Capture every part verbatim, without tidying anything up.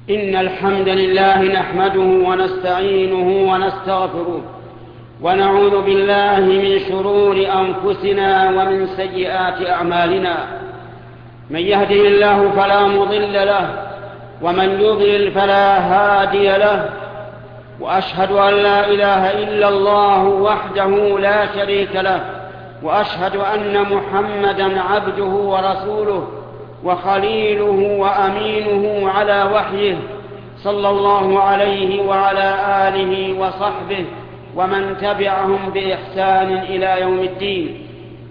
إن الحمد لله نحمده ونستعينه ونستغفره ونعوذ بالله من شرور أنفسنا ومن سيئات أعمالنا. من يهده الله فلا مضل له ومن يضلل فلا هادي له، وأشهد أن لا إله إلا الله وحده لا شريك له، وأشهد أن محمدا عبده ورسوله وخليله وأمينه على وحيه، صلى الله عليه وعلى آله وصحبه ومن تبعهم بإحسان إلى يوم الدين.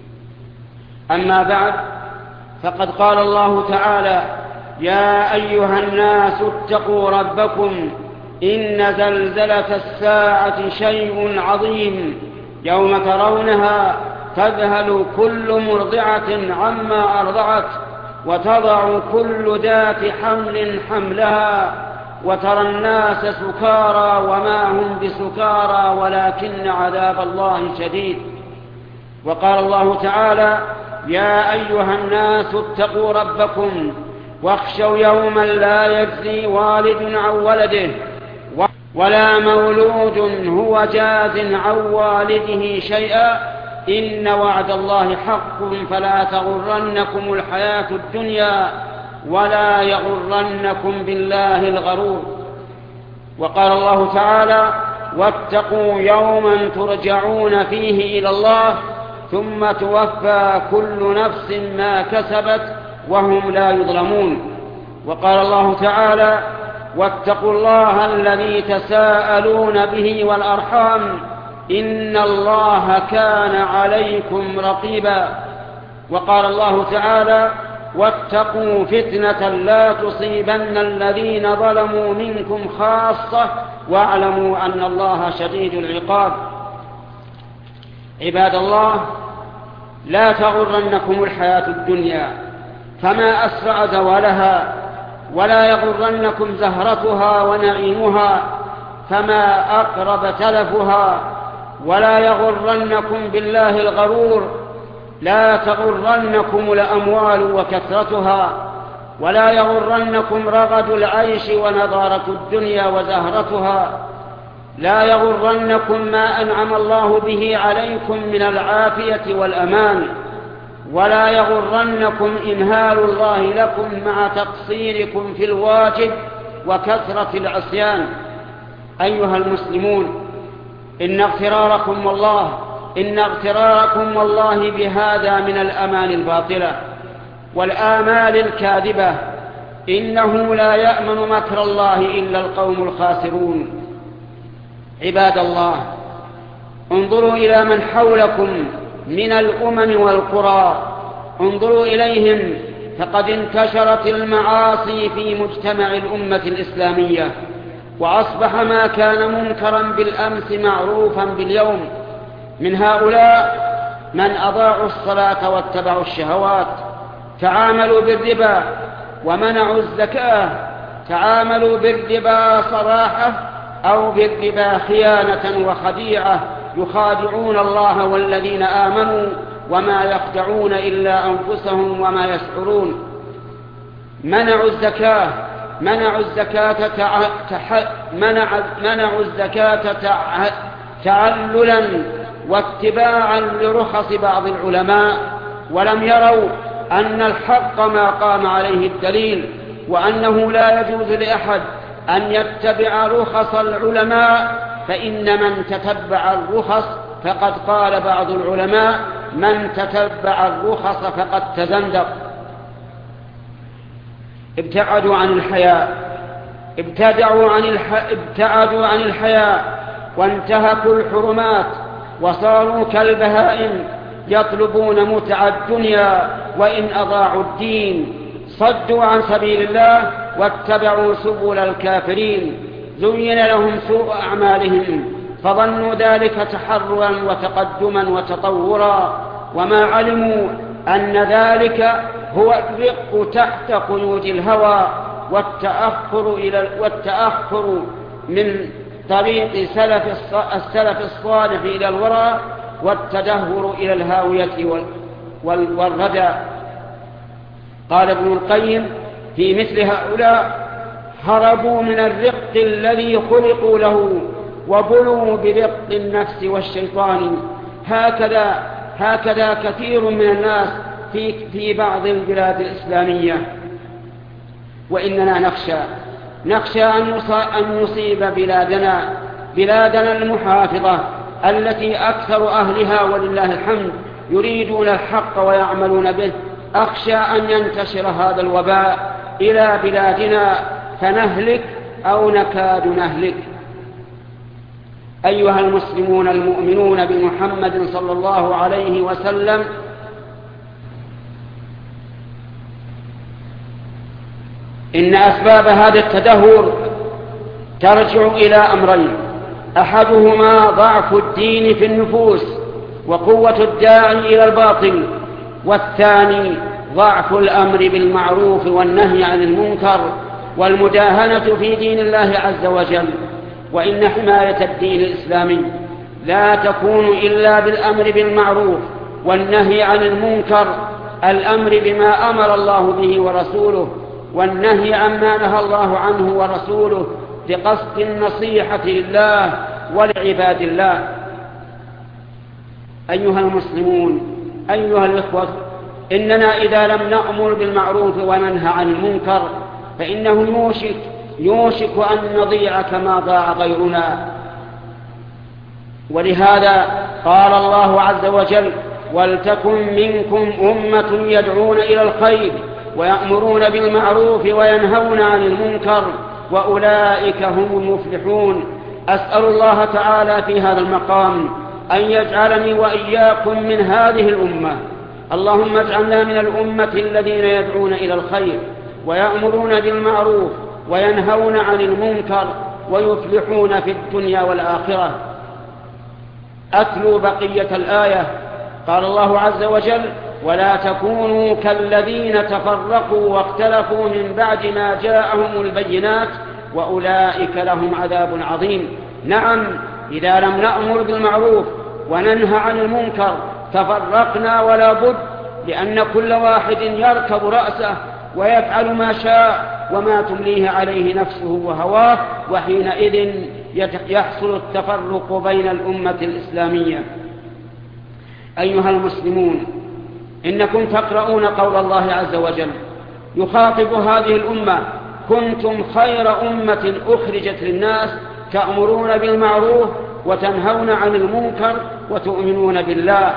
أما بعد، فقد قال الله تعالى: يا أيها الناس اتقوا ربكم إن زلزلة الساعة شيء عظيم، يوم ترونها تذهل كل مرضعة عما أرضعت وتضع كل ذات حمل حملها وترى الناس سكارى وما هم بسكارى ولكن عذاب الله شديد. وقال الله تعالى: يا أيها الناس اتقوا ربكم واخشوا يوما لا يجزي والد عن ولده ولا مولود هو جاز عن والده شيئا، إن وعد الله حق فلا تغرنكم الحياة الدنيا ولا يغرنكم بالله الغرور. وقال الله تعالى: واتقوا يوما ترجعون فيه إلى الله ثم توفى كل نفس ما كسبت وهم لا يظلمون. وقال الله تعالى: واتقوا الله الذي تساءلون به والأرحام إن الله كان عليكم رقيبا. وقال الله تعالى: واتقوا فتنة لا تصيبن الذين ظلموا منكم خاصة واعلموا أن الله شديد العقاب. عباد الله، لا تغرنكم الحياة الدنيا، فما أسرع زوالها، ولا يغرنكم زهرتها ونعيمها، فما أقرب تلفها، ولا يغرنكم بالله الغرور. لا تغرنكم الأموال وكثرتها، ولا يغرنكم رغد العيش ونضارة الدنيا وزهرتها. لا يغرنكم ما أنعم الله به عليكم من العافية والأمان، ولا يغرنكم إمهال الله لكم مع تقصيركم في الواجب وكثرة العصيان. أيها المسلمون، إن اغتراركم والله إن اغتراركم والله بهذا من الأمان الباطلة والآمال الكاذبة. إنه لا يأمن مكر الله إلا القوم الخاسرون. عباد الله، انظروا إلى من حولكم من الأمم والقرى، انظروا إليهم، فقد انتشرت المعاصي في مجتمع الأمة الإسلامية، وأصبح ما كان منكرا بالأمس معروفا باليوم. من هؤلاء من أضاعوا الصلاة واتبعوا الشهوات، تعاملوا بالربا ومنعوا الزكاة، تعاملوا بالربا صراحة أو بالربا خيانة وخديعة، يخادعون الله والذين آمنوا وما يخدعون إلا أنفسهم وما يشعرون. منعوا الزكاة منعوا الزكاة تع... تح... منع... منعوا الزكاة تع... تعللا واتباعا لرخص بعض العلماء، ولم يروا أن الحق ما قام عليه الدليل، وأنه لا يجوز لأحد أن يتبع رخص العلماء، فإن من تتبع الرخص فقد قال بعض العلماء: من تتبع الرخص فقد تزندق. ابتعدوا عن الحياء ابتدعوا عن الح... ابتعدوا عن الحياء وانتهكوا الحرمات، وصاروا كالبهائم يطلبون متع الدنيا وإن أضاعوا الدين. صدوا عن سبيل الله واتبعوا سبل الكافرين. زين لهم سوء أعمالهم فظنوا ذلك تحررا وتقدما وتطورا، وما علموا أن ذلك هو الرق تحت قيود الهوى والتأخر, إلى والتأخر من طريق سلف السلف الصالح إلى الورى، والتدهور إلى الهاوية والردى. قال ابن القيم في مثل هؤلاء: هربوا من الرق الذي خلقوا له وبلوا برق النفس والشيطان. هكذا هكذا كثير من الناس في في بعض البلاد الإسلامية. وإننا نخشى نخشى أن نصيب بلادنا بلادنا المحافظة التي أكثر أهلها ولله الحمد يريدون الحق ويعملون به. أخشى أن ينتشر هذا الوباء إلى بلادنا فنهلك أو نكاد نهلك. أيها المسلمون المؤمنون بمحمد صلى الله عليه وسلم، إن أسباب هذا التدهور ترجع إلى أمرين: أحدهما ضعف الدين في النفوس وقوة الداعي إلى الباطل، والثاني ضعف الأمر بالمعروف والنهي عن المنكر والمداهنة في دين الله عز وجل. وإن حماية الدين الإسلامي لا تكون إلا بالأمر بالمعروف والنهي عن المنكر، الأمر بما أمر الله به ورسوله والنهي عما نهى الله عنه ورسوله بقصد النصيحة لله ولعباد الله. أيها المسلمون، أيها الإخوة، إننا إذا لم نأمر بالمعروف وننهى عن المنكر فإنه يوشك يوشك أن نضيع كما ضاع غيرنا. ولهذا قال الله عز وجل: ولتكن منكم أمة يدعون إلى الخير ويأمرون بالمعروف وينهون عن المنكر وأولئك هم المفلحون. أسأل الله تعالى في هذا المقام أن يجعلني وإياكم من هذه الأمة. اللهم اجعلنا من الأمة الذين يدعون إلى الخير ويأمرون بالمعروف وينهون عن المنكر ويفلحون في الدنيا والآخرة. أتلو بقية الآية. قال الله عز وجل: ولا تكونوا كالذين تفرقوا واختلفوا من بعد ما جاءهم البينات وأولئك لهم عذاب عظيم. نعم، إذا لم نأمر بالمعروف وننهى عن المنكر تفرقنا ولا بد، لأن كل واحد يركب رأسه ويفعل ما شاء وما تمليه عليه نفسه وهواه، وحينئذ يحصل التفرق بين الأمة الإسلامية. أيها المسلمون، إنكم تقرؤون قول الله عز وجل يخاطب هذه الأمة: كنتم خير أمة أخرجت للناس تأمرون بالمعروف وتنهون عن المنكر وتؤمنون بالله.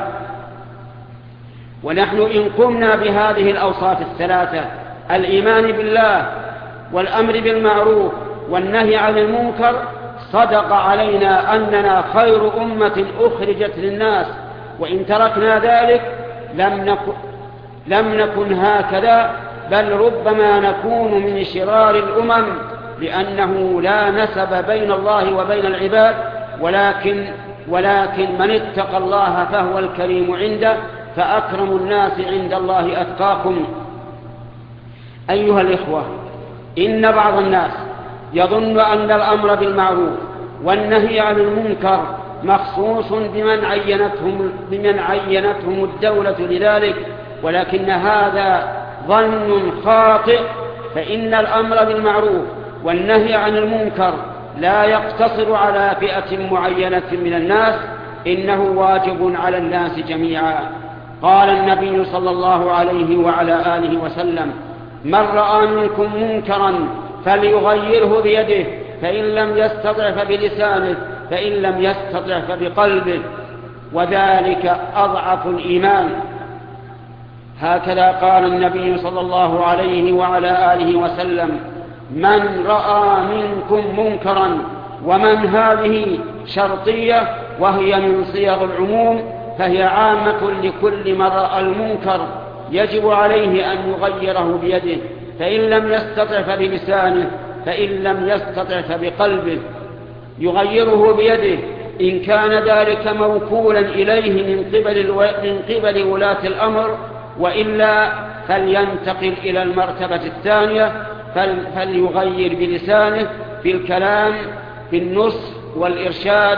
ونحن إن قمنا بهذه الأوصاف الثلاثة: الإيمان بالله والأمر بالمعروف والنهي عن المنكر، صدق علينا أننا خير أمة أخرجت للناس. وإن تركنا ذلك لم نكن, لم نكن هكذا، بل ربما نكون من شرار الأمم، لأنه لا نسب بين الله وبين العباد، ولكن, ولكن من اتقى الله فهو الكريم عنده، فأكرم الناس عند الله أتقاكم. أيها الإخوة، إن بعض الناس يظن أن الأمر بالمعروف والنهي عن المنكر مخصوص بمن عينتهم, بمن عينتهم الدولة لذلك، ولكن هذا ظن خاطئ. فإن الأمر بالمعروف والنهي عن المنكر لا يقتصر على فئة معينة من الناس، إنه واجب على الناس جميعا. قال النبي صلى الله عليه وعلى آله وسلم: من رأى منكم منكرا فليغيره بيده، فإن لم يستطع فبلسانه، فإن لم يستطع فبقلبه، وذلك أضعف الإيمان. هكذا قال النبي صلى الله عليه وعلى آله وسلم: من رأى منكم منكرا. ومن هذه شرطية وهي من صيغ العموم، فهي عامة لكل من رأى المنكر يجب عليه أن يغيره بيده، فإن لم يستطع فبلسانه، فإن لم يستطع فبقلبه. يغيره بيده إن كان ذلك موكولا إليه من قبل, من قبل ولاة الأمر، وإلا فلينتقل إلى المرتبة الثانية، فليغير بلسانه في الكلام في النصح والإرشاد،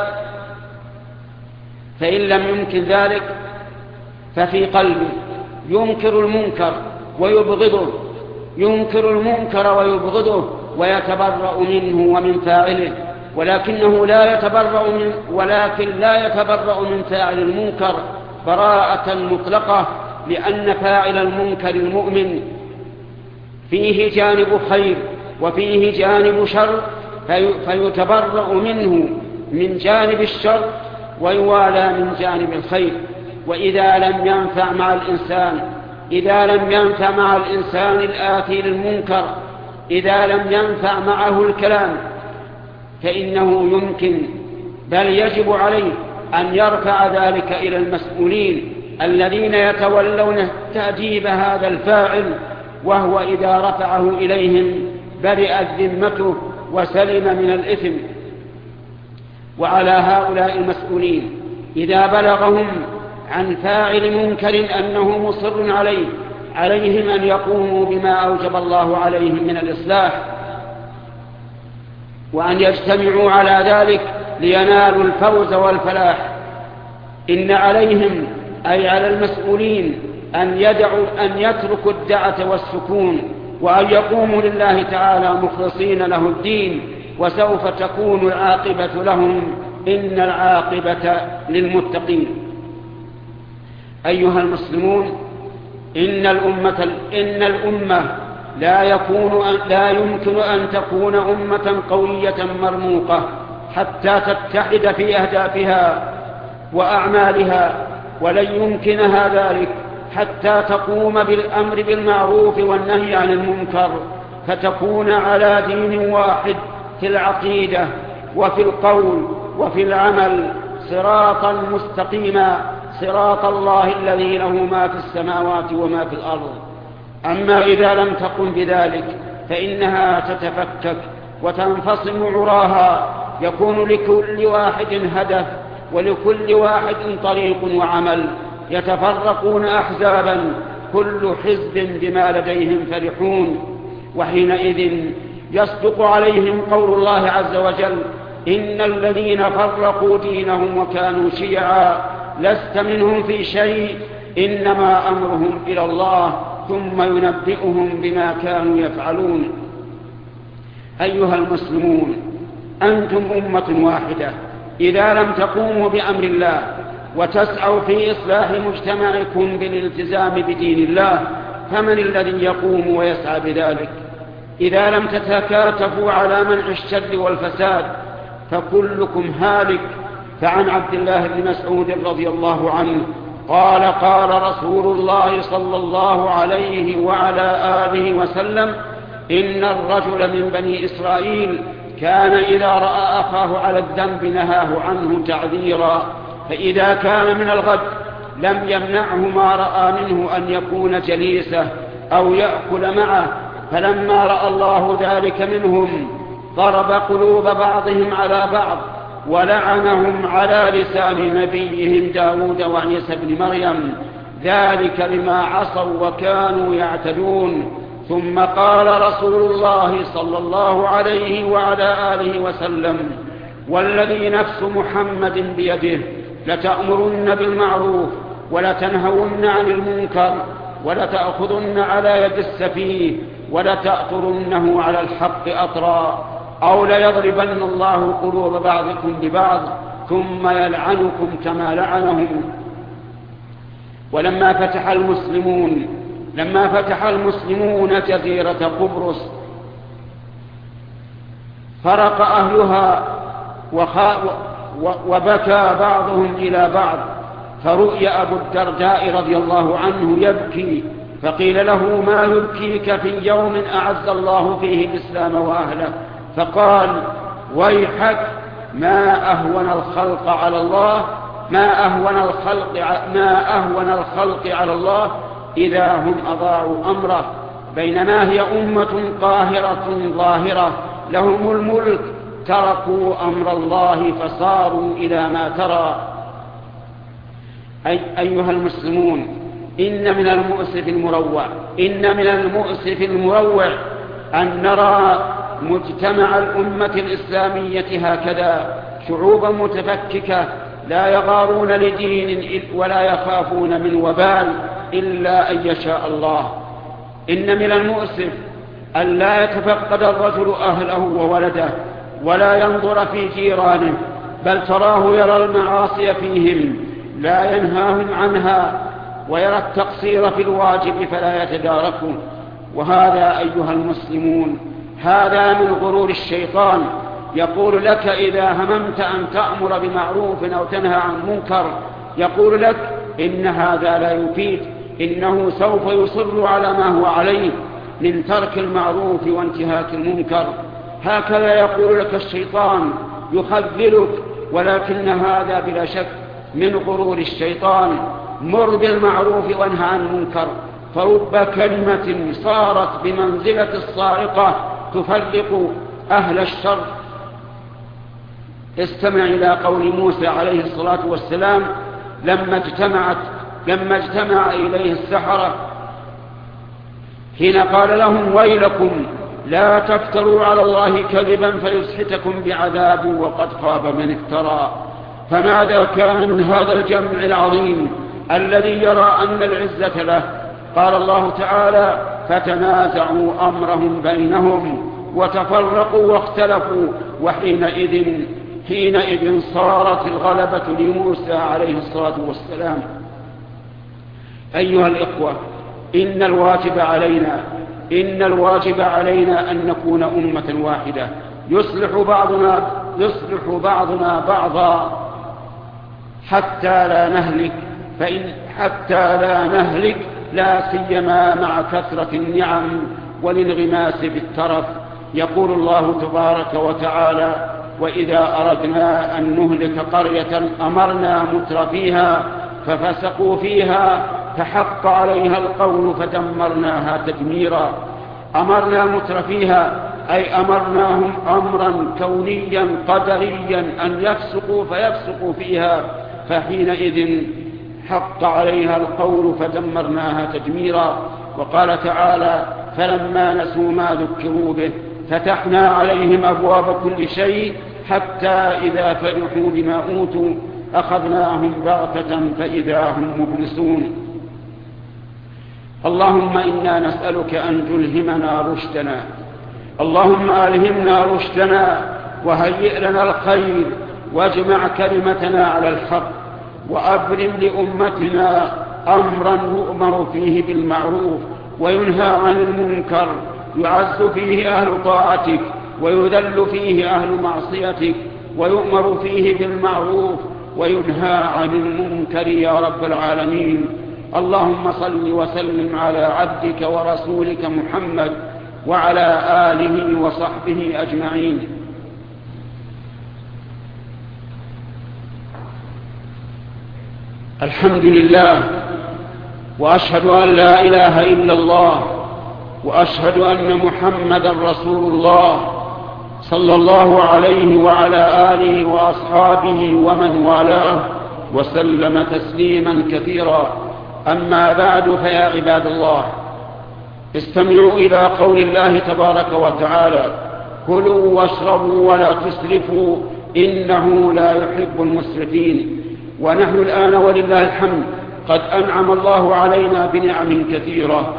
فإن لم يمكن ذلك ففي قلبه. ينكر المنكر ويبغضه ينكر المنكر ويبغضه ويتبرأ منه ومن فاعله، ولكنه لا يتبرأ من ولكن لا يتبرأ من فاعل المنكر براءة مطلقة، لأن فاعل المنكر المؤمن فيه جانب خير وفيه جانب شر، في فيتبرأ منه من جانب الشر ويوالى من جانب الخير. وإذا لم ينفع مع الإنسان إذا لم ينفع مع الإنسان الآتي للمنكر إذا لم ينفع معه الكلام فإنه يمكن بل يجب عليه أن يرفع ذلك إلى المسؤولين الذين يتولون تأديب هذا الفاعل، وهو إذا رفعه إليهم برئت ذمته وسلم من الإثم. وعلى هؤلاء المسؤولين إذا بلغهم عن فاعل منكر أنه مصر عليه عليهم أن يقوموا بما أوجب الله عليهم من الإصلاح، وأن يجتمعوا على ذلك لينالوا الفوز والفلاح. إن عليهم أي على المسؤولين أن يدعوا أن يتركوا الدعة والسكون، وأن يقوموا لله تعالى مخلصين له الدين، وسوف تكون العاقبة لهم، إن العاقبة للمتقين. أيها المسلمون، إن الأمة إن الأمة لا يكون لا يمكن أن تكون أمة قوية مرموقة حتى تتحد في أهدافها وأعمالها، ولن يمكنها ذلك حتى تقوم بالأمر بالمعروف والنهي عن المنكر، فتكون على دين واحد في العقيدة وفي القول وفي العمل صراطا مستقيما، صراط الله الذي له ما في السماوات وما في الأرض. أما إذا لم تقم بذلك فإنها تتفكك وتنفصم عراها، يكون لكل واحد هدف ولكل واحد طريق وعمل، يتفرقون أحزابا كل حزب بما لديهم فرحون. وحينئذ يصدق عليهم قول الله عز وجل: إن الذين فرقوا دينهم وكانوا شيعا لست منهم في شيء إنما أمرهم إلى الله ثم ينبئهم بما كانوا يفعلون. أيها المسلمون، أنتم أمة واحدة، إذا لم تقوموا بأمر الله وتسعوا في إصلاح مجتمعكم بالالتزام بدين الله، فمن الذي يقوم ويسعى بذلك؟ إذا لم تتكاتفوا على منع الشر والفساد فكلكم هالك. فعن عبد الله بن مسعود رضي الله عنه قال: قال رسول الله صلى الله عليه وعلى آله وسلم: إن الرجل من بني إسرائيل كان إذا رأى أخاه على الذنب نهاه عنه تعذيرا، فإذا كان من الغد لم يمنعه ما رأى منه أن يكون جليسه أو يأكل معه، فلما رأى الله ذلك منهم ضرب قلوب بعضهم على بعض ولعنهم على لسان نبيهم داود وعيسى بن مريم، ذلك بما عصوا وكانوا يعتدون. ثم قال رسول الله صلى الله عليه وعلى آله وسلم: والذي نفس محمد بيده لتأمرن بالمعروف ولتنهون عن المنكر ولتأخذن على يد السفيه ولتأطرنه على الحق أطرا، أو ليضربن الله قلوب بعضكم ببعض ثم يلعنكم كما لعنهم. ولما فتح المسلمون لما فتح المسلمون جزيرة قبرص فرق أهلها وبكى بعضهم إلى بعض، فرؤي أبو الدرداء رضي الله عنه يبكي، فقيل له: ما يبكيك في يوم أعز الله فيه الإسلام وأهله؟ فقال: ويحك، ما أهون الخلق على الله ما أهون الخلق ما أهون الخلق على الله إذا هم أضاعوا أمره، بينما هي أمة قاهرة ظاهرة لهم الملك تركوا أمر الله فصاروا إلى ما ترى. أي أيها المسلمون، إن من المؤسف المروع إن من المؤسف المروع أن نرى مجتمع الأمة الإسلامية هكذا، شعوبا متفككة لا يغارون لدين ولا يخافون من وبال إلا أن يشاء الله. إن من المؤسف أن لا يتفقد الرجل أهله وولده ولا ينظر في جيرانه، بل تراه يرى المعاصي فيهم لا ينهاهم عنها، ويرى التقصير في الواجب فلا يتداركه. وهذا أيها المسلمون هذا من غرور الشيطان، يقول لك إذا هممت أن تأمر بمعروف أو تنهى عن منكر، يقول لك إن هذا لا يفيد، إنه سوف يصر على ما هو عليه من ترك المعروف وانتهاك المنكر. هكذا يقول لك الشيطان يخذلك، ولكن هذا بلا شك من غرور الشيطان. مر بالمعروف وانهى عن المنكر، فرب كلمة صارت بمنزلة الصاعقة تفرق أهل الشر. استمع إلى قول موسى عليه الصلاة والسلام لما اجتمعت لما اجتمع إليه السحرة حين قال لهم ويلكم لا تفتروا على الله كذبا فيسحتكم بعذاب وقد خاب من افترى. فماذا كان من هذا الجمع العظيم الذي يرى أن العزة له؟ قال الله تعالى فتنازعوا أمرهم بينهم وتفرقوا واختلفوا، وحينئذ حينئذ صارت الغلبة لموسى عليه الصلاة والسلام. أيها الإخوة، إن الواجب علينا إن الواجب علينا أن نكون أمة واحدة يصلح بعضنا يصلح بعضنا بعضا حتى لا نهلك فإن حتى لا نهلك لا سيما مع كثرة النعم والانغماس بالترف. يقول الله تبارك وتعالى وإذا أردنا أن نهلك قرية أمرنا مترفيها ففسقوا فيها فحق عليها القول فدمرناها تدميرا. أمرنا مترفيها أي أمرناهم أمرا كونيا قدريا أن يفسقوا فيفسقوا فيها، فحينئذ حق عليها القول فدمرناها تدميرا. وقال تعالى فلما نسوا ما ذكروا به فتحنا عليهم أبواب كل شيء حتى إذا فرحوا بما أوتوا أخذناهم بغتة فإذا هم مبلسون. اللهم إنا نسألك أن تلهمنا رشدنا اللهم ألهمنا رشدنا وهيئ لنا الخير واجمع كلمتنا على الحق، وأبرم لأمتنا أمرا يؤمر فيه بالمعروف وينهى عن المنكر، يعز فيه أهل طاعتك ويذل فيه أهل معصيتك، ويؤمر فيه بالمعروف وينهى عن المنكر يا رب العالمين. اللهم صل وسلم على عبدك ورسولك محمد وعلى آله وصحبه أجمعين. الحمد لله، وأشهد أن لا إله إلا الله، وأشهد أن محمدا رسول الله صلى الله عليه وعلى آله وأصحابه ومن والاه وسلم تسليما كثيرا. أما بعد، فيا عباد الله استمعوا إلى قول الله تبارك وتعالى كلوا واشربوا ولا تسرفوا إنه لا يحب المسرفين. ونحن الآن ولله الحمد قد أنعم الله علينا بنعم كثيرة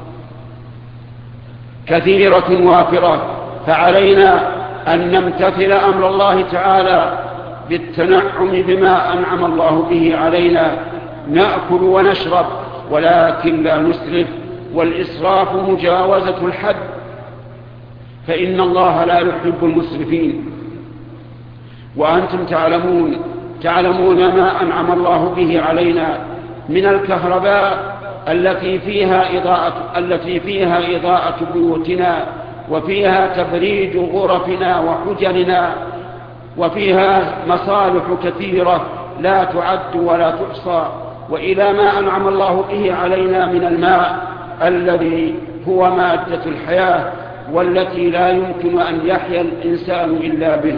كثيرة وافرة، فعلينا أن نمتثل أمر الله تعالى بالتنعم بما أنعم الله به علينا. نأكل ونشرب ولكن لا نسرف، والإسراف مجاوزة الحد، فإن الله لا يحب المسرفين. وأنتم تعلمون تعلمون ما أنعم الله به علينا من الكهرباء التي فيها إضاءة التي فيها إضاءة بيوتنا، وفيها تبريد غرفنا وحجرنا، وفيها مصالح كثيرة لا تعد ولا تحصى. وإلى ما أنعم الله به علينا من الماء الذي هو مادة الحياة والتي لا يمكن أن يحيا الإنسان إلا به.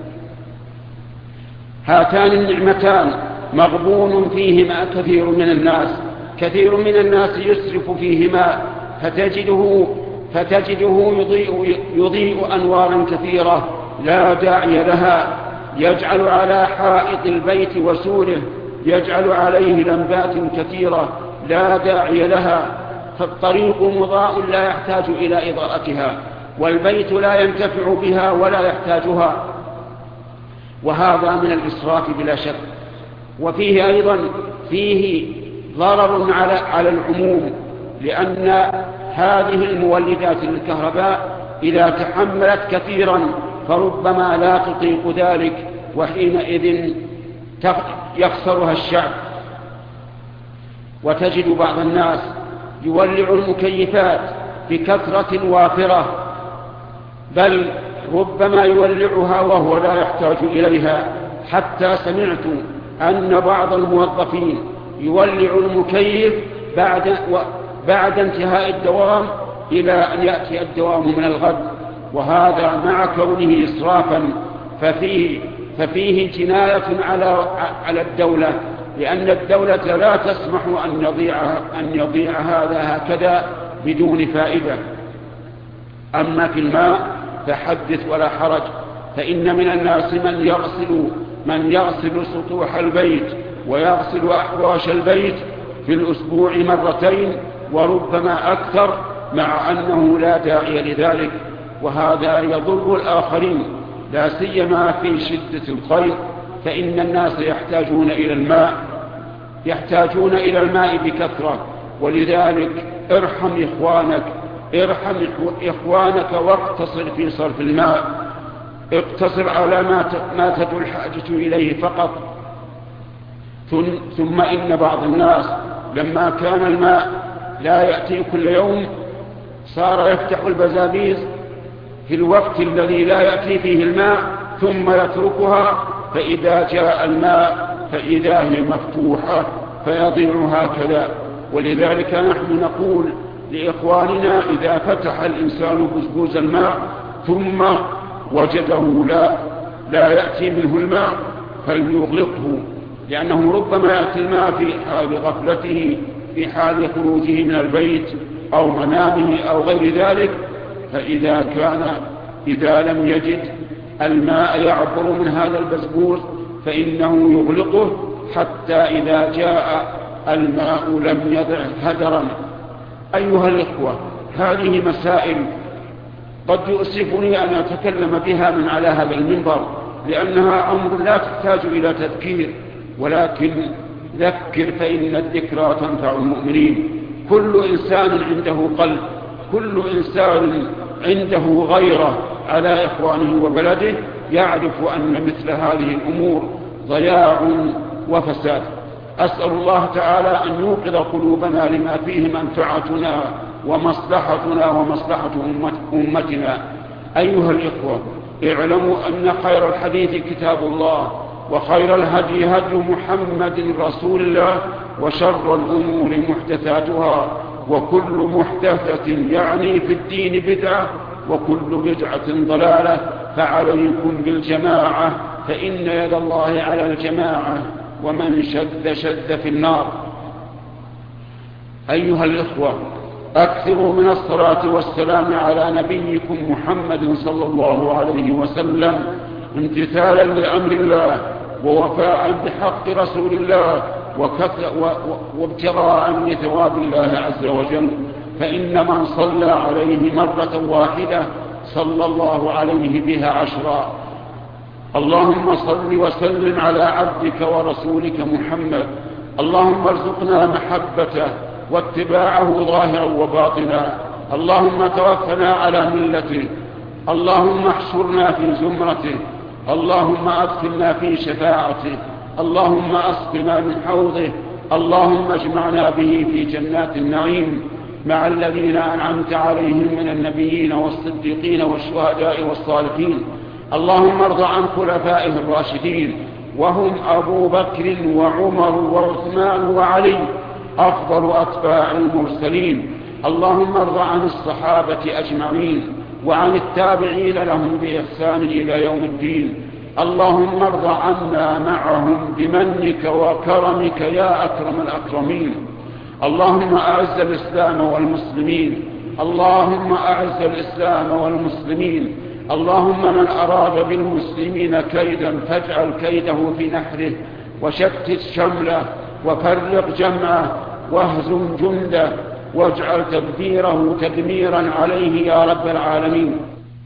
هاتان النعمتان مغبون فيهما كثير من الناس كثير من الناس يسرف فيهما، فتجده فتجده يضيء, يضيء أنوارا كثيرة لا داعي لها، يجعل على حائط البيت وسوره يجعل عليه لمبات كثيرة لا داعي لها، فالطريق مضاء لا يحتاج إلى إضاءتها، والبيت لا ينتفع بها ولا يحتاجها، وهذا من الإسراف بلا شك. وفيه أيضا فيه ضرر على على العموم، لأن هذه المولدات للكهرباء إذا تحملت كثيرا فربما لا تطيق ذلك، وحينئذ يخسرها الشعب. وتجد بعض الناس يولع المكيفات بكثرة وافرة، بل ربما يولعها وهو لا يحتاج إليها، حتى سمعت أن بعض الموظفين يولع المكيف بعد, بعد انتهاء الدوام إلى أن يأتي الدوام من الغد، وهذا مع كونه إسرافا ففيه, ففيه جناية على, على الدولة، لأن الدولة لا تسمح أن يضيع, أن يضيع هذا هكذا بدون فائدة. أما في الماء فحدث ولا حرج، فإن من الناس من يغسل, من يغسل سطوح البيت ويغسل أحواش البيت في الأسبوع مرتين وربما أكثر، مع أنه لا داعي لذلك، وهذا يضر الآخرين، لا سيما في شدة الخير، فإن الناس يحتاجون إلى الماء يحتاجون إلى الماء بكثرة. ولذلك ارحم إخوانك ارحم إخوانك واقتصر في صرف الماء، اقتصر على ما تدعو الحاجة إليه فقط. ثم إن بعض الناس لما كان الماء لا يأتي كل يوم صار يفتح البزابيز في الوقت الذي لا يأتي فيه الماء ثم يتركها، فإذا جاء الماء فإذا هي مفتوحة فيضيع هكذا. ولذلك نحن نقول لإخواننا إذا فتح الإنسان بزبوز الماء ثم وجده لا, لا يأتي منه الماء فليغلقه، لأنه ربما يأتي الماء في حال غفلته، في حال خروجه من البيت أو منامه أو غير ذلك. فإذا كان إذا لم يجد الماء يعبر من هذا البزبوز فإنه يغلقه حتى إذا جاء الماء لم يضع هدرا. أيها الإخوة، هذه مسائل قد يؤسفني أن أتكلم بها من على هذا المنبر، لأنها أمر لا تحتاج إلى تذكير، ولكن ذكر فإن الذكرى تنفع المؤمنين. كل إنسان عنده قلب، كل إنسان عنده غيرة على إخوانه وبلده يعرف أن مثل هذه الأمور ضياع وفساد. أسأل الله تعالى أن يوقظ قلوبنا لما فيه منفعتنا ومصلحتنا ومصلحة أمتنا. أيها الإخوة، اعلموا أن خير الحديث كتاب الله، وخير الهدي هدي محمد رسول الله، وشر الأمور محدثاتها، وكل محدثة يعني في الدين بدعة، وكل بدعة ضلالة. فعليكم بالجماعة، فإن يد الله على الجماعة، ومن شد شد في النار. أيها الإخوة، أكثروا من الصلاة والسلام على نبيكم محمد صلى الله عليه وسلم، امتثالا لأمر الله ووفاء بحق رسول الله وابتغاء من ثواب الله عز وجل. فإن من صلى عليه مرة واحدة صلى الله عليه بها عشرا. اللهم صل وسلم على عبدك ورسولك محمد. اللهم ارزقنا محبته واتباعه ظاهرا وباطنا. اللهم توفنا على ملته. اللهم احشرنا في زمرته. اللهم أدخلنا في شفاعته. اللهم أسقنا من حوضه. اللهم اجمعنا به في جنات النعيم مع الذين أنعمت عليهم من النبيين والصديقين والشهداء والصالحين. اللهم ارض عن خلفائه الراشدين، وهم أبو بكر وعمر وعثمان وعلي أفضل أتباع المرسلين. اللهم ارض عن الصحابة أجمعين وعن التابعين لهم بإحسان إلى يوم الدين. اللهم ارض عنا معهم بمنك وكرمك يا أكرم الأكرمين. اللهم أعز الإسلام والمسلمين. اللهم أعز الإسلام والمسلمين. اللهم من أراد بالمسلمين كيدا فاجعل كيده في نحره، وشتت شمله، وفرق جمعه، واهزم جنده، واجعل تدبيره تدميرا عليه يا رب العالمين.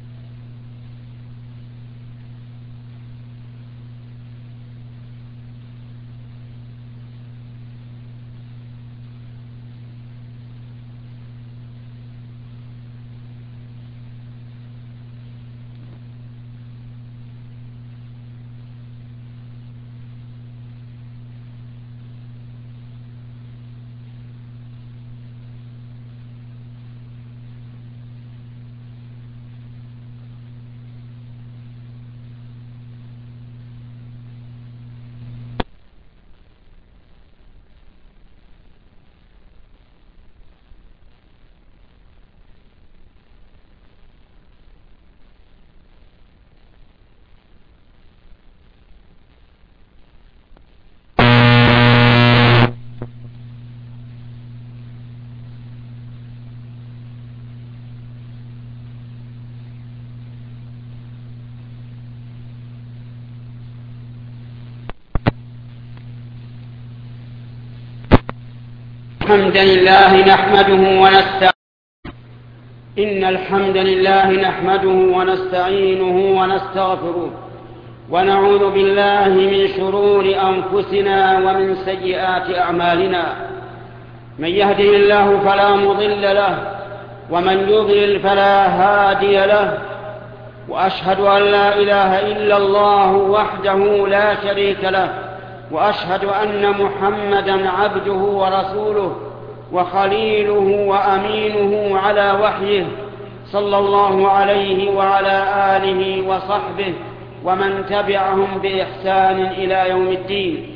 الحمد لله نحمده ونستعينه إن الحمد لله نحمده ونستعينه ونستغفره ونعوذ بالله من شرور أنفسنا ومن سيئات أعمالنا. من يهده الله فلا مضل له ومن يضلل فلا هادي له، وأشهد أن لا إله إلا الله وحده لا شريك له، وأشهد أن محمدًا عبده ورسوله وخليله وأمينه على وحيه، صلى الله عليه وعلى آله وصحبه ومن تبعهم بإحسان إلى يوم الدين.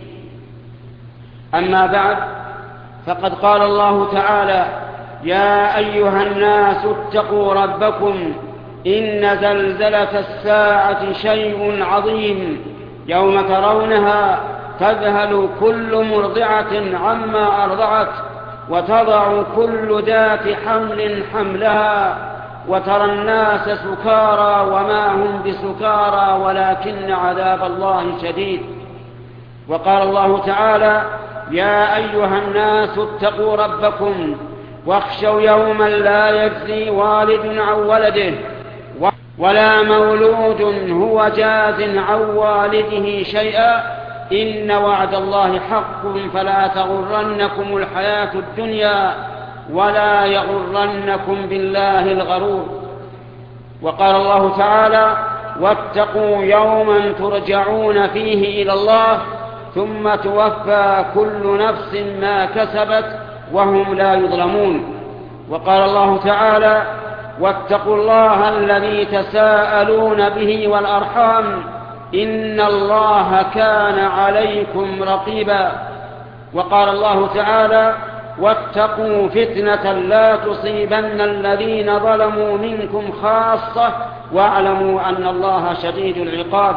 أما بعد، فقد قال الله تعالى: يا أيها الناس اتقوا ربكم إن زلزلة الساعة شيء عظيم، يوم ترونها تذهل كل مرضعة عما أرضعت وتضع كل ذات حمل حملها وترى الناس سكارى وما هم بسكارى ولكن عذاب الله شديد. وقال الله تعالى: يا أيها الناس اتقوا ربكم واخشوا يوما لا يجزي والد عن ولده ولا مولود هو جاز عن والده شيئا، إن وعد الله حق فلا تغرنكم الحياة الدنيا ولا يغرنكم بالله الغرور. وقال الله تعالى: واتقوا يوما ترجعون فيه إلى الله ثم توفى كل نفس ما كسبت وهم لا يظلمون. وقال الله تعالى: واتقوا الله الذي تساءلون به والأرحام إن الله كان عليكم رقيبا. وقال الله تعالى: واتقوا فتنة لا تصيبن الذين ظلموا منكم خاصة واعلموا أن الله شديد العقاب.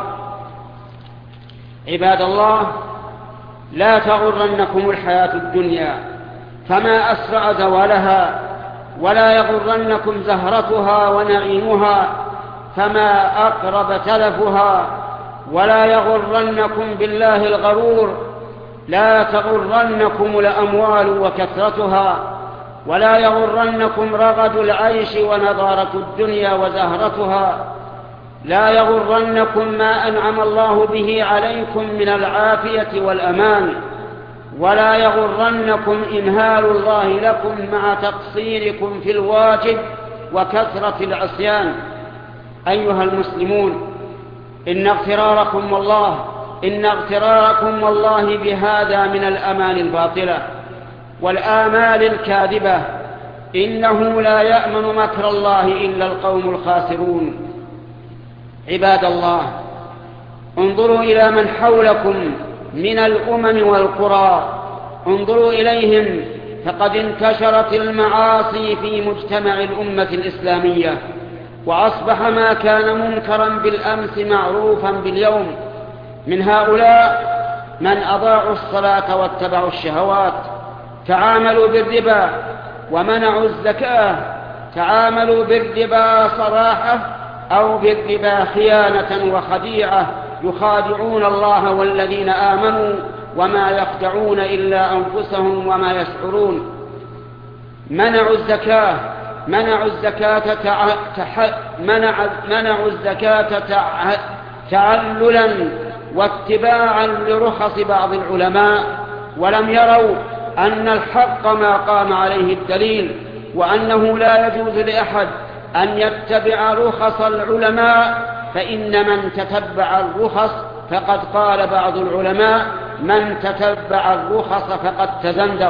عباد الله، لا تغرنكم الحياة الدنيا، فما أسرع زوالها، ولا يغرنكم زهرتها ونعيمها، فما أقرب تلفها، ولا يغرنكم بالله الغرور، لا تغرنكم الأموال وكثرتها، ولا يغرنكم رغد العيش ونضارة الدنيا وزهرتها، لا يغرنكم ما أنعم الله به عليكم من العافية والأمان، ولا يغرنكم إمهال الله لكم مع تقصيركم في الواجب وكثرة العصيان. أيها المسلمون، إن اغتراركم والله إن اغتراركم والله بهذا من الأمان الباطلة والآمال الكاذبة. إنه لا يأمن مكر الله إلا القوم الخاسرون. عباد الله، انظروا إلى من حولكم من الأمم والقرى، انظروا إليهم، فقد انتشرت المعاصي في مجتمع الأمة الإسلامية، وأصبح ما كان منكرا بالأمس معروفا باليوم. من هؤلاء من أضاعوا الصلاة واتبعوا الشهوات، تعاملوا بالربا ومنعوا الزكاة، تعاملوا بالربا صراحة أو بالربا خيانة وخديعة، يخادعون الله والذين آمنوا وما يخدعون إلا أنفسهم وما يشعرون. منعوا الزكاة منعوا الزكاة تع... تح... منع... منعوا الزكاة تع... تعللا واتباعا لرخص بعض العلماء، ولم يروا أن الحق ما قام عليه الدليل، وأنه لا يجوز لأحد أن يتبع رخص العلماء، فإن من تتبع الرخص فقد قال بعض العلماء: من تتبع الرخص فقد تزندق.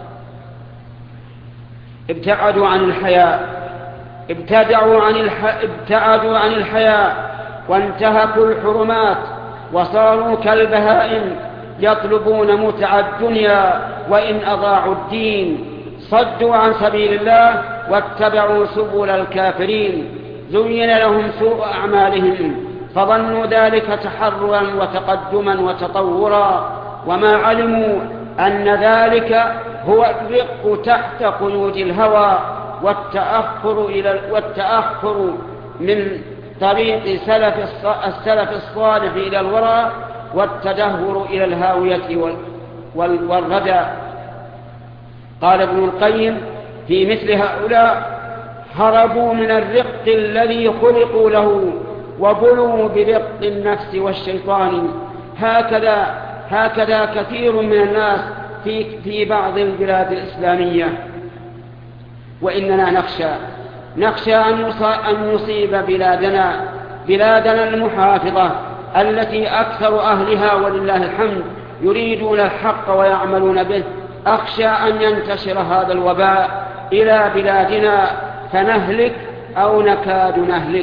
ابتعدوا عن الحياء ابتدعوا عن الح... ابتعدوا عن الحياء وانتهكوا الحرمات، وصاروا كالبهائم يطلبون متع الدنيا وإن أضاعوا الدين. صدوا عن سبيل الله واتبعوا سبل الكافرين. زين لهم سوء أعمالهم فظنوا ذلك تحررا وتقدما وتطورا، وما علموا أن ذلك هو الرق تحت قيود الهوى والتأخر, إلى والتأخر من طريق سلف السلف الصالح إلى الورى، والتدهور إلى الهاوية والردى. قال ابن القيم في مثل هؤلاء: هربوا من الرق الذي خلقوا له وبلوا برق النفس والشيطان. هكذا هكذا كثير من الناس في في بعض البلاد الإسلامية. وإننا نخشى نخشى أن نصيب بلادنا بلادنا المحافظة التي أكثر أهلها ولله الحمد يريدون الحق ويعملون به. أخشى أن ينتشر هذا الوباء إلى بلادنا فنهلك أو نكاد نهلك.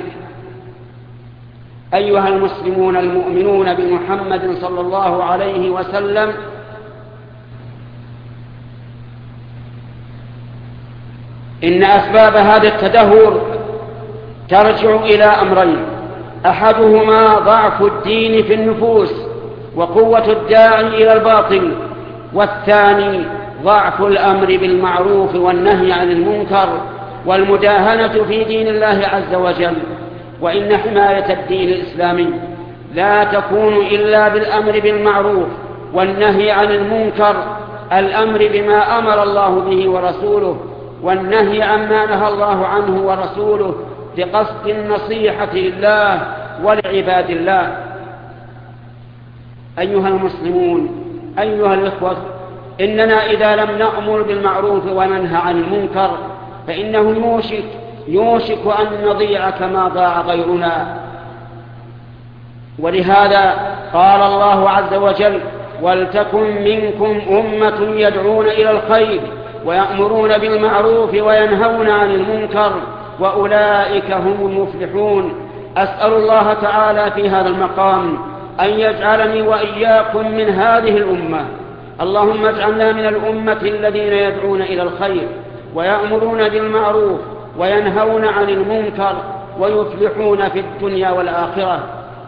أيها المسلمون المؤمنون بمحمد صلى الله عليه وسلم، إن أسباب هذا التدهور ترجع إلى أمرين: أحدهما ضعف الدين في النفوس وقوة الداعي إلى الباطل، والثاني ضعف الأمر بالمعروف والنهي عن المنكر والمداهنة في دين الله عز وجل. وإن حماية الدين الإسلامي لا تكون إلا بالأمر بالمعروف والنهي عن المنكر، الأمر بما أمر الله به ورسوله، والنهي عما نهى الله عنه ورسوله، بقصد النصيحة لله ولعباد الله. أيها المسلمون، أيها الإخوة، إننا إذا لم نأمر بالمعروف وننهى عن المنكر فإنه يوشك يوشك أن نضيع كما ضاع غيرنا. ولهذا قال الله عز وجل: ولتكن منكم أمة يدعون إلى الخير ويأمرون بالمعروف وينهون عن المنكر وأولئك هم المفلحون. أسأل الله تعالى في هذا المقام أن يجعلني وإياكم من هذه الأمة. اللهم اجعلنا من الأمة الذين يدعون إلى الخير ويأمرون بالمعروف وينهون عن المنكر ويفلحون في الدنيا والآخرة.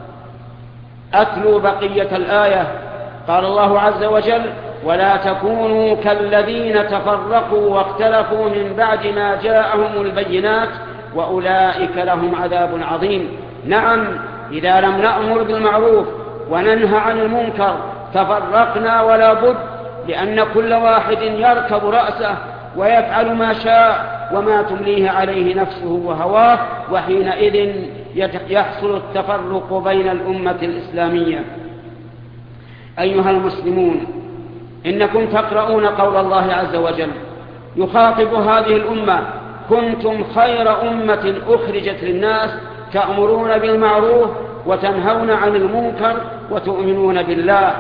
أتلو بقية الآية. قال الله عز وجل: ولا تكونوا كالذين تفرقوا واختلفوا من بعد ما جاءهم البينات وأولئك لهم عذاب عظيم. نعم، إذا لم نأمر بالمعروف وننهى عن المنكر تفرقنا ولا بد، لأن كل واحد يركب رأسه ويفعل ما شاء وما تمليه عليه نفسه وهواه، وحينئذ يحصل التفرق بين الأمة الإسلامية. أيها المسلمون، إنكم تقرؤون قول الله عز وجل يخاطب هذه الأمة: كنتم خير أمة أخرجت للناس تأمرون بالمعروف وتنهون عن المنكر وتؤمنون بالله.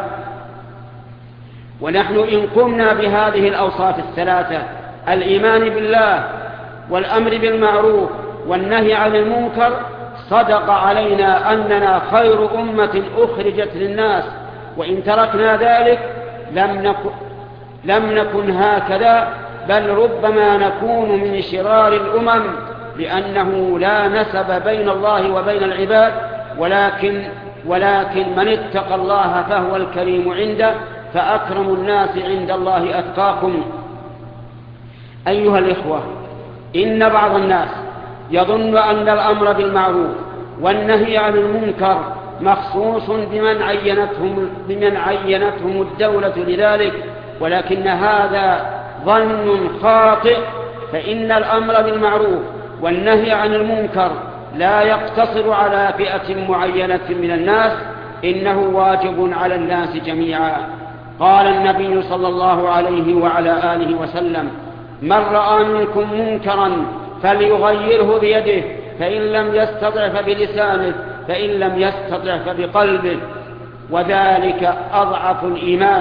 ونحن إن قمنا بهذه الأوصاف الثلاثة: الإيمان بالله والأمر بالمعروف والنهي عن المنكر، صدق علينا أننا خير أمة أخرجت للناس. وإن تركنا ذلك لم نكن, لم نكن هكذا، بل ربما نكون من شرار الأمم، لأنه لا نسب بين الله وبين العباد، ولكن, ولكن من اتقى الله فهو الكريم عنده، فأكرم الناس عند الله أتقاكم. أيها الإخوة، إن بعض الناس يظن أن الأمر بالمعروف والنهي عن المنكر مخصوص بمن عينتهم, بمن عينتهم الدولة لذلك، ولكن هذا ظن خاطئ فإن الأمر بالمعروف والنهي عن المنكر لا يقتصر على فئة معينة من الناس، إنه واجب على الناس جميعا. قال النبي صلى الله عليه وعلى آله وسلم: من رأى منكم منكرا فليغيره بيده، فإن لم يستطع فبلسانه، فإن لم يستطع فبقلبه، وذلك أضعف الإيمان.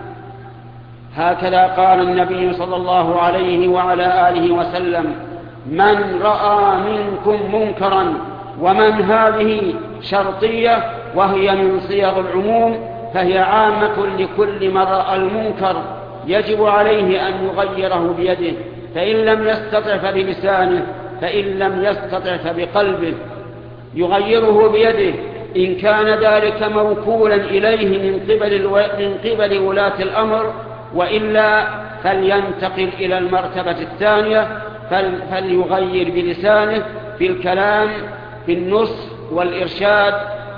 هكذا قال النبي صلى الله عليه وعلى آله وسلم: من رأى منكم منكرا. ومن هذه شرطية وهي من صيغ العموم، فهي عامة لكل من رأى المنكر يجب عليه أن يغيره بيده، فإن لم يستطع فبلسانه، فإن لم يستطع فبقلبه. يغيره بيده إن كان ذلك موكولا إليه من قبل, الو... من قبل ولاة الأمر، وإلا فلينتقل إلى المرتبة الثانية، فل... فليغير بلسانه في الكلام في النصح والإرشاد،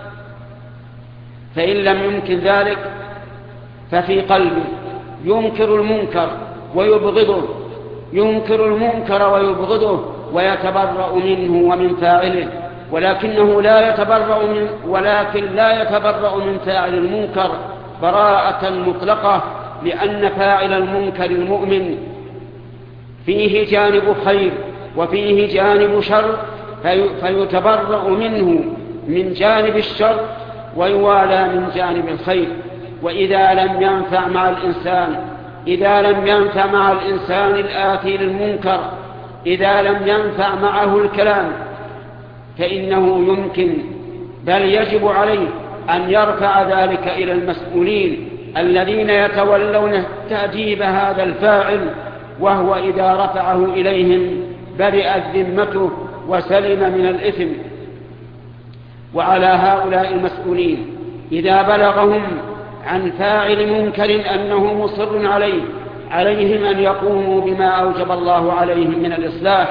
فإن لم يمكن ذلك ففي قلبه. ينكر المنكر ويبغضه ينكر المنكر ويبغضه ويتبرأ منه ومن فاعله، ولكنه لا يتبرأ من ولكن لا يتبرأ من فاعل المنكر براءة مطلقة، لأن فاعل المنكر المؤمن فيه جانب خير وفيه جانب شر، في فيتبرأ منه من جانب الشر ويوالى من جانب الخير. وإذا لم ينفع مع الإنسان إذا لم ينفع مع الإنسان الآتي للمنكر إذا لم ينفع معه الكلام، فإنه يمكن بل يجب عليه أن يرفع ذلك إلى المسؤولين الذين يتولون تأديب هذا الفاعل، وهو إذا رفعه إليهم برئت ذمته وسلم من الإثم. وعلى هؤلاء المسؤولين إذا بلغهم عن فاعل منكر أنه مصر عليه عليهم أن يقوموا بما أوجب الله عليهم من الإصلاح،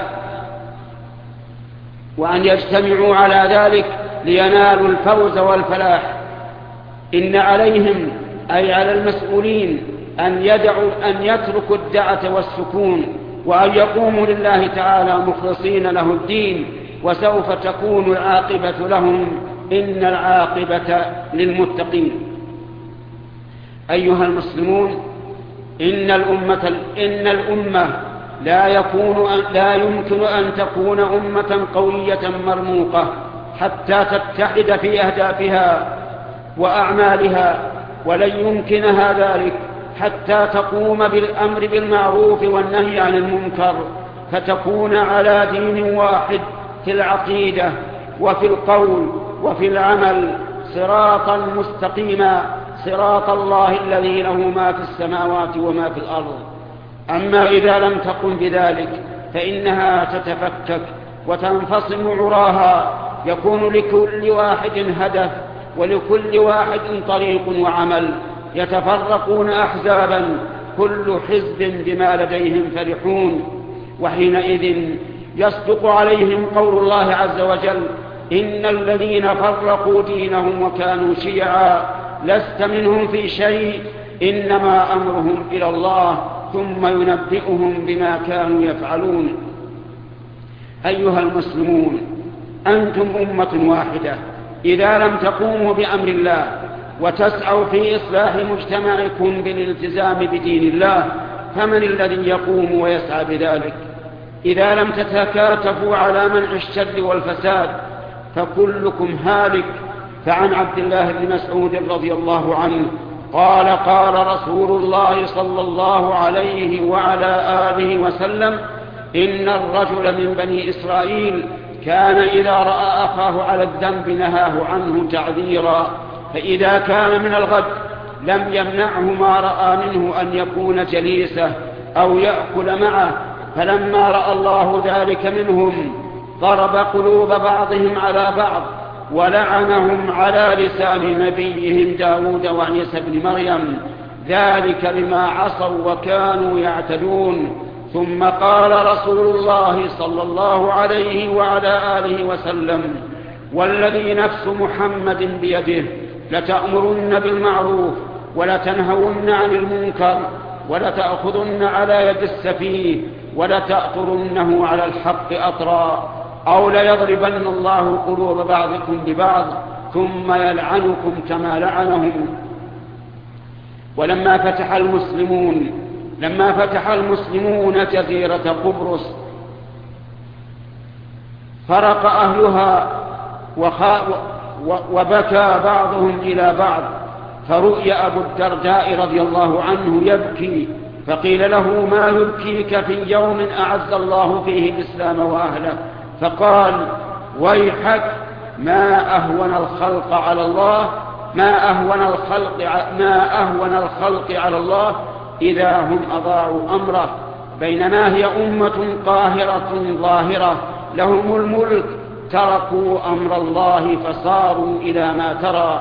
وأن يجتمعوا على ذلك لينالوا الفوز والفلاح. إن عليهم أي على المسؤولين أن يدعوا أن يتركوا الدعة والسكون، وأن يقوموا لله تعالى مخلصين له الدين، وسوف تكون العاقبة لهم، إن العاقبة للمتقين. أيها المسلمون، إن الأمة إن الأمة لا يكون لا يمكن أن تكون أمة قوية مرموقة حتى تتحد في أهدافها وأعمالها، ولن يمكنها ذلك حتى تقوم بالأمر بالمعروف والنهي عن المنكر، فتكون على دين واحد في العقيدة وفي القول وفي العمل صراطا مستقيما، صراط الله الذي له ما في السماوات وما في الأرض. أما إذا لم تقم بذلك فإنها تتفكك وتنفصم عراها، يكون لكل واحد هدف ولكل واحد طريق وعمل، يتفرقون أحزابا كل حزب بما لديهم فرحون. وحينئذ يصدق عليهم قول الله عز وجل: إن الذين فرقوا دينهم وكانوا شيعا لست منهم في شيء إنما أمرهم إلى الله ثم ينبئهم بما كانوا يفعلون. أيها المسلمون، أنتم أمة واحدة، إذا لم تقوموا بأمر الله وتسعوا في إصلاح مجتمعكم بالالتزام بدين الله، فمن الذي يقوم ويسعى بذلك؟ إذا لم تتكاتفوا على منع الشر والفساد فكلكم هالك. فعن عبد الله بن مسعود رضي الله عنه قال: قال رسول الله صلى الله عليه وعلى آله وسلم: إن الرجل من بني إسرائيل كان إذا رأى أخاه على الذنب نهاه عنه تعذيرا، فإذا كان من الغد لم يمنعه ما رأى منه أن يكون جليسه أو يأكل معه، فلما رأى الله ذلك منهم ضرب قلوب بعضهم على بعض ولعنهم على لسان نبيهم داود وعيسى بن مريم، ذلك بما عصوا وكانوا يعتدون. ثم قال رسول الله صلى الله عليه وعلى آله وسلم: والذي نفس محمد بيده لتأمرن بالمعروف ولتنهون عن المنكر ولتأخذن على يد السفيه ولتأطرنه على الحق أطرا أو ليضربن الله قلوب بعضكم ببعض ثم يلعنكم كما لعنهم. ولما فتح المسلمون لما فتح المسلمون جزيرة قبرص فرق أهلها وبكى بعضهم إلى بعض، فرؤي أبو الدرداء رضي الله عنه يبكي، فقيل له: ما يبكيك في يوم أعز الله فيه الإسلام وأهله؟ فقال: ويحك، ما أهون الخلق على الله ما أهون الخلق ما أهون الخلق على الله إذا هم أضاعوا أمره، بينما هي أمة قاهرة ظاهرة لهم الملك تركوا أمر الله فصاروا إلى ما ترى.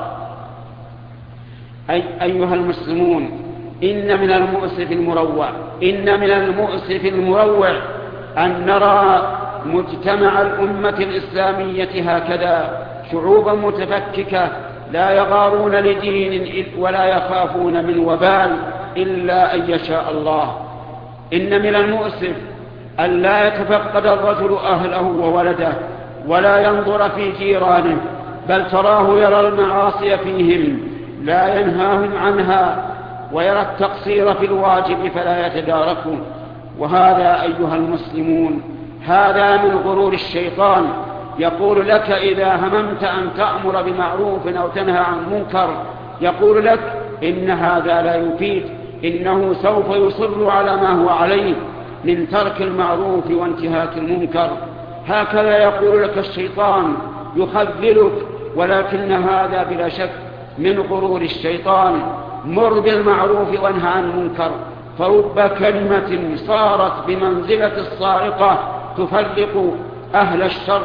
أي أيها المسلمون، إن من المؤسف المروع إن من المؤسف المروع أن نرى مجتمع الأمة الإسلامية هكذا، شعوبا متفككة لا يغارون لدين ولا يخافون من وبال إلا أن يشاء الله. إن من المؤسف أن لا يتفقد الرجل أهله وولده ولا ينظر في جيرانه، بل تراه يرى المعاصي فيهم لا ينهاهم عنها، ويرى التقصير في الواجب فلا يتداركه. وهذا أيها المسلمون هذا من غرور الشيطان، يقول لك إذا هممت أن تأمر بمعروف أو تنهى عن منكر، يقول لك إن هذا لا يفيد، إنه سوف يصر على ما هو عليه من ترك المعروف وانتهاك المنكر. هكذا يقول لك الشيطان يخذلك، ولكن هذا بلا شك من غرور الشيطان. مر بالمعروف وانهى عن المنكر، فرب كلمة صارت بمنزلة الصاعقة تفرق أهل الشر.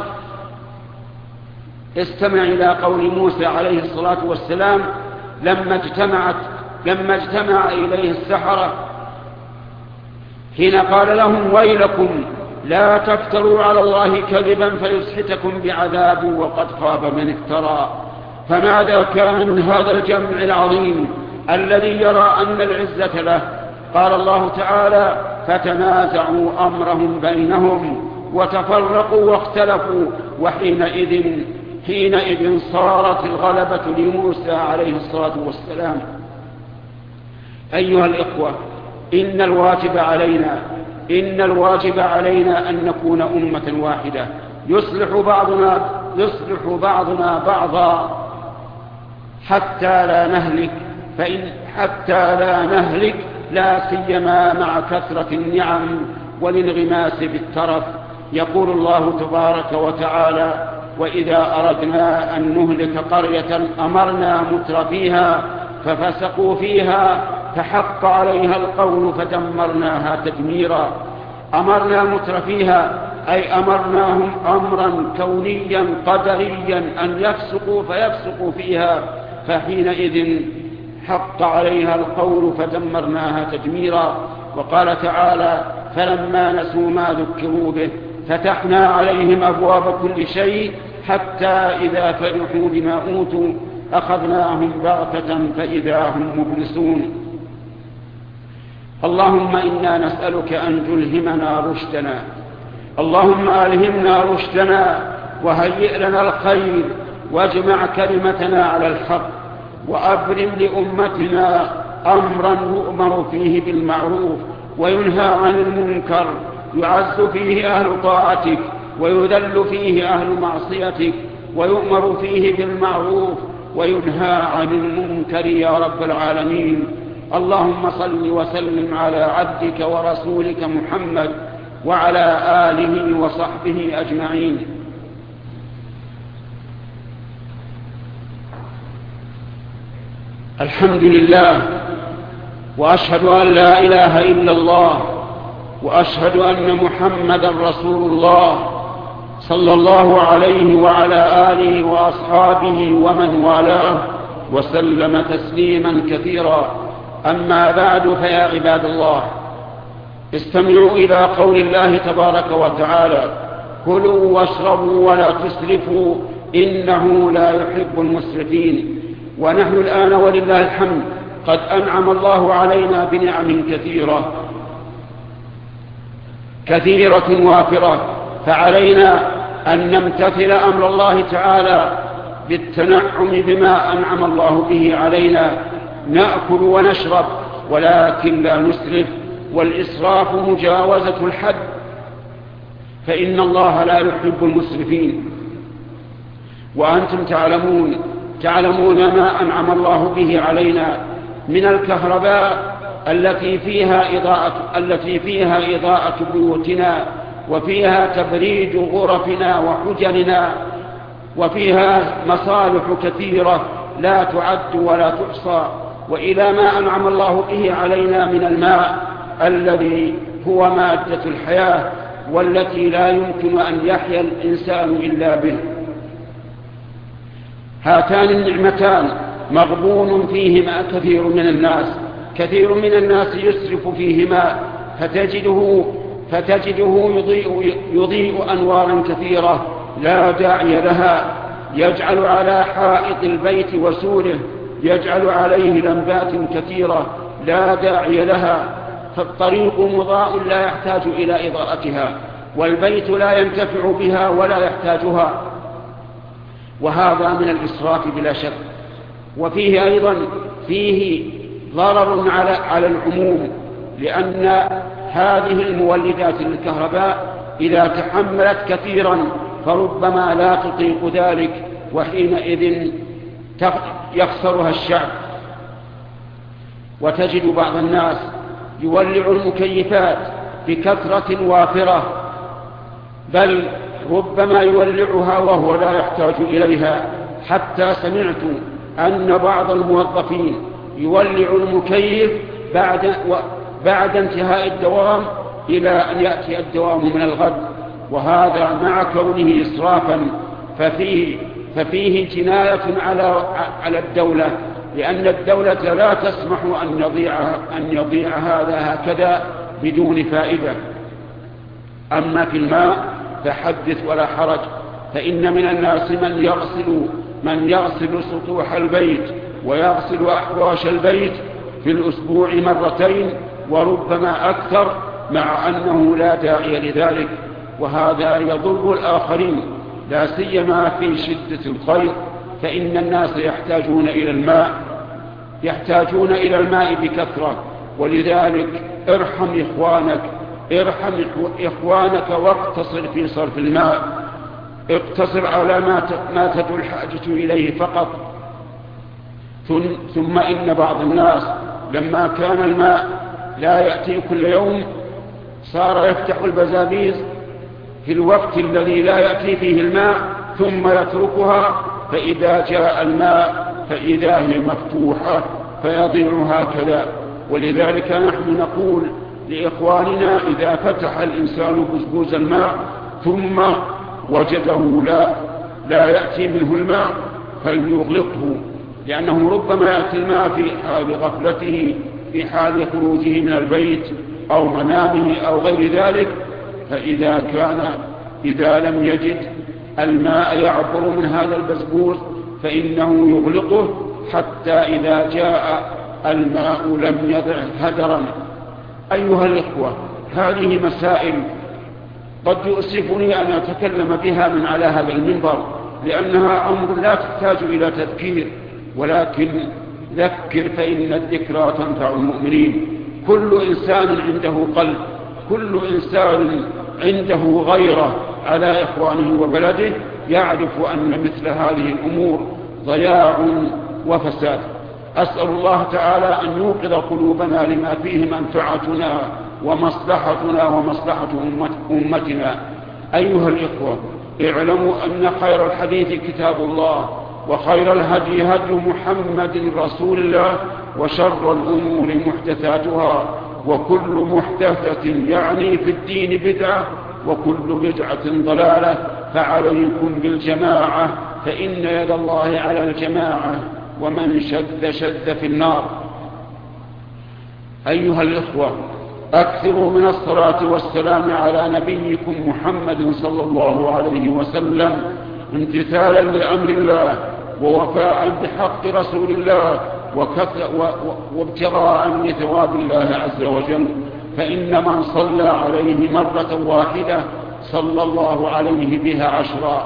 استمع إلى قول موسى عليه الصلاة والسلام لما اجتمعت لما اجتمع إليه السحرة حين قال لهم: ويلكم لا تفتروا على الله كذبا فيسحتكم بعذاب وقد خاب من افترى. فماذا كان من هذا الجمع العظيم الذي يرى أن العزة له؟ قال الله تعالى: فتنازعوا أمرهم بينهم وتفرقوا واختلفوا، وحينئذ حينئذ صارت الغلبة لموسى عليه الصلاة والسلام. أيها الإخوة، إن الواجب علينا إن الواجب علينا أن نكون أمة واحدة يصلح بعضنا يصلح بعضنا بعضا حتى لا نهلك فإن حتى لا نهلك لا سيما مع كثرة النعم والانغماس بالترف. يقول الله تبارك وتعالى: وإذا أردنا أن نهلك قرية أمرنا مترفيها ففسقوا فيها فحق عليها القول فدمرناها تدميرا. أمرنا مترفيها أي أمرناهم أمرا كونيا قدريا أن يفسقوا فيفسقوا فيها، فحينئذ حق عليها القول فدمرناها تدميرا. وقال تعالى: فلما نسوا ما ذكروا به فتحنا عليهم أبواب كل شيء حتى إذا فرحوا بما أوتوا أخذناهم بغتة فإذا هم مبلسون. اللهم إنا نسألك أن تلهمنا رشدنا اللهم ألهمنا رشدنا وهيئ لنا الخير، واجمع كلمتنا على الحق، وأبرم لأمتنا أمرا يؤمر فيه بالمعروف وينهى عن المنكر، يعز فيه أهل طاعتك ويذل فيه أهل معصيتك، ويؤمر فيه بالمعروف وينهى عن المنكر يا رب العالمين. اللهم صل وسلم على عبدك ورسولك محمد وعلى آله وصحبه أجمعين. الحمد لله، وأشهد أن لا إله إلا الله، وأشهد أن محمدا رسول الله صلى الله عليه وعلى آله وأصحابه ومن والاه وسلم تسليما كثيرا. أما بعد، فيا عباد الله، استمعوا إلى قول الله تبارك وتعالى: كلوا واشربوا ولا تسرفوا إنه لا يحب المسرفين. ونحن الآن ولله الحمد قد أنعم الله علينا بنعم كثيرة، كثيرة وافرة، فعلينا أن نمتثل أمر الله تعالى بالتنعم بما أنعم الله به علينا، نأكل ونشرب ولكن لا نسرف، والإسراف مجاوزة الحد، فإن الله لا يحب المسرفين. وأنتم تعلمون تعلمون ما أنعم الله به علينا من الكهرباء التي فيها إضاءة التي فيها إضاءة بيوتنا، وفيها تبريد غرفنا وحجرنا، وفيها مصالح كثيرة لا تعد ولا تحصى، وإلى ما أنعم الله به علينا من الماء الذي هو مادة الحياة والتي لا يمكن أن يحيا الإنسان إلا به. هاتان النعمتان مغبون فيهما كثير من الناس كثير من الناس يسرف فيهما، فتجده, فتجده يضيء, يضيء أنوارا كثيرة لا داعي لها، يجعل على حائط البيت وسوره يجعل عليه لمبات كثيرة لا داعي لها، فالطريق مضاء لا يحتاج إلى إضاءتها، والبيت لا ينتفع بها ولا يحتاجها، وهذا من الإسراف بلا شك. وفيه أيضا فيه ضرر على, على العموم، لأن هذه المولدات للكهرباء إذا تحملت كثيرا فربما لا تطيق ذلك، وحينئذ يخسرها الشعب. وتجد بعض الناس يولع المكيفات بكثرة وافرة، بل ربما يولعها وهو لا يحتاج إليها، حتى سمعت أن بعض الموظفين يولع المكيف بعد, بعد انتهاء الدوام إلى أن يأتي الدوام من الغد، وهذا مع كونه إسرافا ففيه, ففيه جناية على, على الدولة، لأن الدولة لا تسمح أن يضيع, أن يضيع هذا هكذا بدون فائدة. أما في الماء فحدث ولا حرج، فإن من الناس من يغسل, من يغسل سطوح البيت ويغسل أحواش البيت في الأسبوع مرتين وربما أكثر، مع أنه لا داعي لذلك، وهذا يضر الآخرين لا سيما في شدة الخير، فإن الناس يحتاجون إلى الماء يحتاجون إلى الماء بكثرة. ولذلك ارحم إخوانك ارحم إخوانك واقتصر في صرف الماء، اقتصر على ما تدعو الحاجة إليه فقط. ثم إن بعض الناس لما كان الماء لا يأتي كل يوم صار يفتح البزابيز في الوقت الذي لا يأتي فيه الماء ثم يتركها، فإذا جاء الماء فإذا هي مفتوحة فيضيع هكذا. ولذلك نحن نقول لإخواننا إذا فتح الإنسان بزبوز الماء ثم وجده لا, لا يأتي منه الماء فليغلقه، لأنه ربما يأتي الماء في حال غفلته في حال خروجه من البيت أو منامه أو غير ذلك، فإذا كان إذا لم يجد الماء يعبر من هذا البزبوز فإنه يغلقه حتى إذا جاء الماء لم يضع هدرا. أيها الإخوة، هذه مسائل قد يؤسفني أن أتكلم بها من على هذا المنبر، لأنها أمر لا تحتاج إلى تذكير، ولكن ذكر فإن الذكرى تنفع المؤمنين. كل إنسان عنده قلب، كل إنسان عنده غيرة على إخوانه وبلده يعرف أن مثل هذه الأمور ضياع وفساد. أسأل الله تعالى أن يوقظ قلوبنا لما فيه منفعتنا ومصلحتنا ومصلحة أمتنا. أيها الإخوة، اعلموا أن خير الحديث كتاب الله، وخير الهدي هدي محمد رسول الله، وشر الأمور محدثاتها، وكل محدثة يعني في الدين بدعة، وكل بدعة ضلالة، فعليكم بالجماعة فإن يد الله على الجماعة، ومن شد شد في النار. أيها الإخوة، أكثروا من الصلاة والسلام على نبيكم محمد صلى الله عليه وسلم، امتثالا لأمر الله ووفاء بحق رسول الله وابتغاء من ثواب الله عز وجل. فإن من صلى عليه مرة واحدة صلى الله عليه بها عشرا.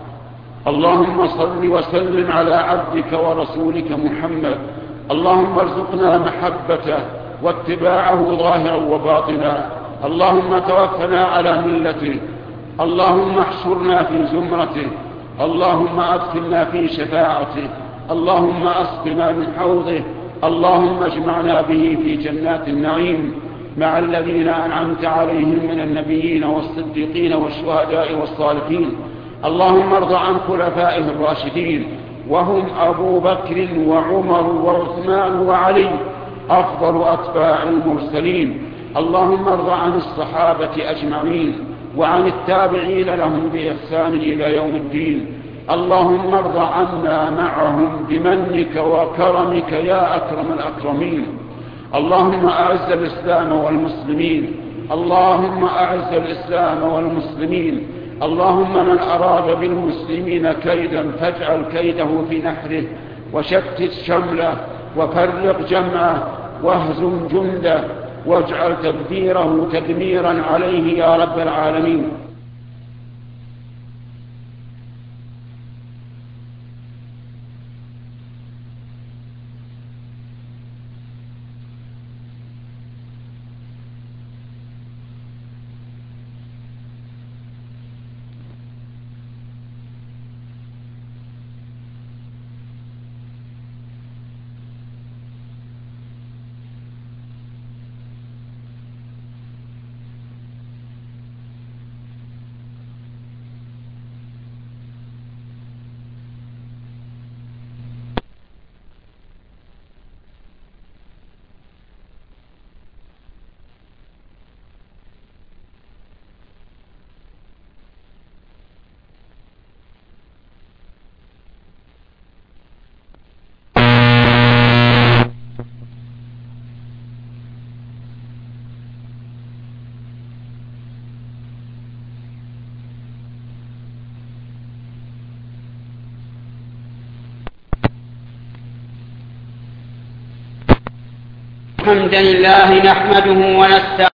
اللهم صل وسلم على عبدك ورسولك محمد. اللهم ارزقنا محبته واتباعه ظاهرا وباطنا. اللهم توفنا على ملته. اللهم احشرنا في زمرته. اللهم ادخلنا في شفاعته. اللهم اسقنا من حوضه. اللهم اجمعنا به في جنات النعيم مع الذين أنعمت عليهم من النبيين والصديقين والشهداء والصالحين. اللهم ارض عن خلفائه الراشدين وهم أبو بكر وعمر وعثمان وعلي أفضل أتباع المرسلين. اللهم ارض عن الصحابة أجمعين وعن التابعين لهم بإحسان إلى يوم الدين. اللهم ارض عنا معهم بمنك وكرمك يا أكرم الأكرمين. اللهم أعز الإسلام والمسلمين. اللهم أعز الإسلام والمسلمين. اللهم من أراد بالمسلمين كيدا فاجعل كيده في نحره وشتت شمله وفرق جمعه واهزم جنده واجعل تدبيره تدميرا عليه يا رب العالمين. الحمد لله نحمده ونستعينه